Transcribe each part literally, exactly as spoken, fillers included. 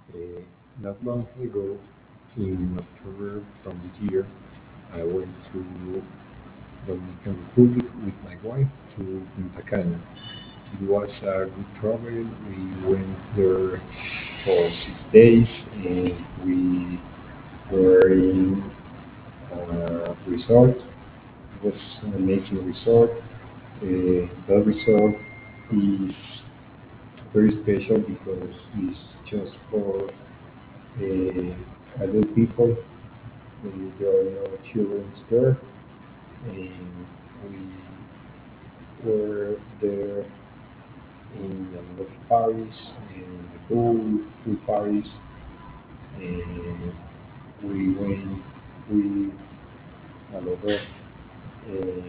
Uh, Not long ago, in October from this year, I went to Dominican Republic with my wife to Punta Cana. It was a good travel. We went there for six days and we were in a resort. It was an amazing resort. Uh, that resort is very special because it's just for uh, adult people. Uh, there are no children there, and we were there in a lot of parties, in the pool, pool parties, and we went with a lot of uh,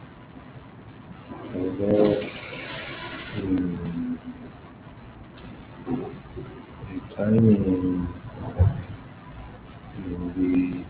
a lot of um, time in, in the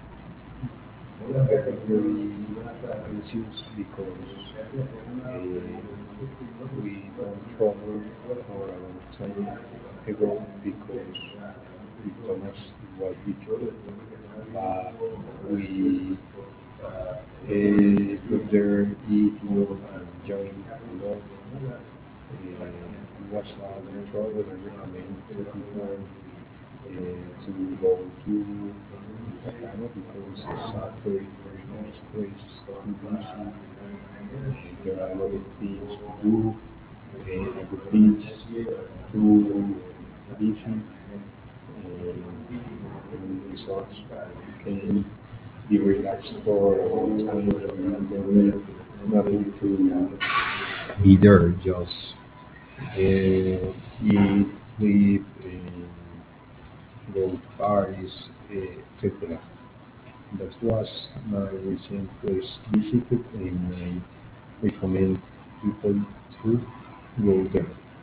very very anxious because uh, we don't travel for a long time ago because with Thomas it was difficult, but we uh, got there, eat a lot, and enjoy a lot. Uh, it was a long travel. I recommend to people uh, to go to Takano because it's a very, very nice place to visit. Uh, there are a lot of things to do, uh, a good beach to visit, and in resorts you can be relaxed for a long time. You don't need nothing to be there, just uh, eat, sleep, and go to parties, uh, et cetera. That was my recent place visited, and I recommend people to go there.